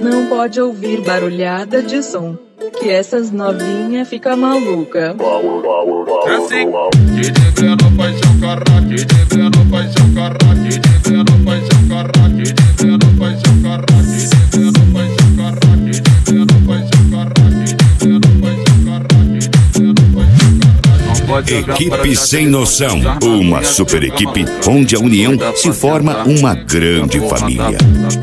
Não pode ouvir barulhada de som, que essas novinha fica maluca. É assim, DJ Breno faz chocarra, DJ Breno faz chocarra, DJ Breno faz chocarra, DJ Breno faz chocarra, DJ Breno faz chocarra, DJ Breno faz chocarra, DJ Breno faz chocarra, DJ Breno faz chocarra. Equipe Sem Noção, uma super equipe onde a união se forma uma grande família.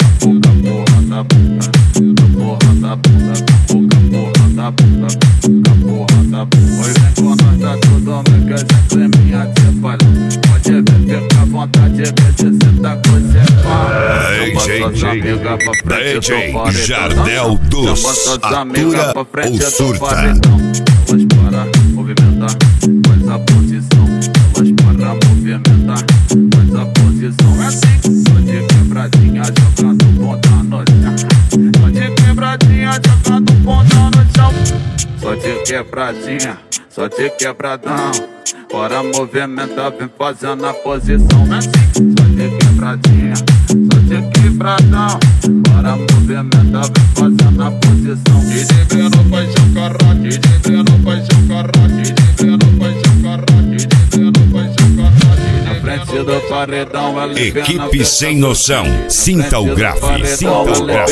DJ Jardel dos Atura ou Surta. Elas para movimentar, faz a posição. Elas para movimentar, faz a posição. É assim, só de quebradinha jogando ponta no chão. Só de quebradinha jogando ponta no chão. Só de quebradinha, só de quebradão. Bora movimentar, vem fazendo a posição. É assim, só de quebradinha, só de quebradão. Bora movimentar, vem fazendo a posição. DJ Breno faz chocarra, DJ Breno faz chocarra, DJ Breno faz chocarra, DJ Breno faz chocarra. Na frente do paredão, ela Equipe Sem Noção, sinta o grave, sinta o grave.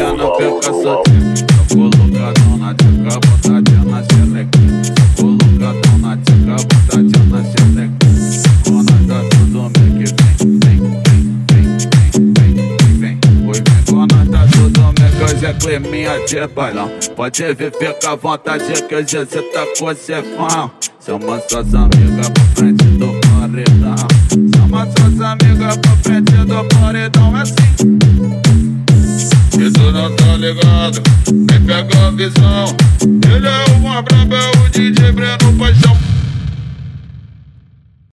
Colocadão na tcheca, botadinha na xerequinha. Colocadão na tcheca, botadinha na xerequinha. Quando tá tudo meio que vem. Oi, vem quando tá tudo meio que hoje é climinha de bailão. Pode vir, fica à vontade que hoje cê tá com cê fã. Chama suas amigas pra frente do paredão. Chama suas amigas pra frente do paredão, é assim. E tu não tá ligado, nem pega a visão. Ele é uma